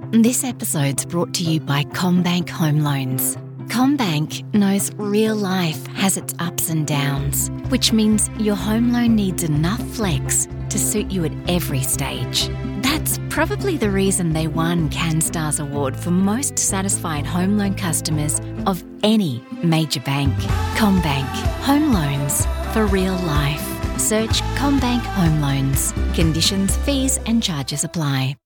This episode's brought to you by CommBank Home Loans. CommBank knows real life has its ups and downs, which means your home loan needs enough flex to suit you at every stage. That's probably the reason they won CanStar's award for most satisfied home loan customers of any major bank. CommBank Home Loans for real life. Search CommBank Home Loans. Conditions, fees and charges apply.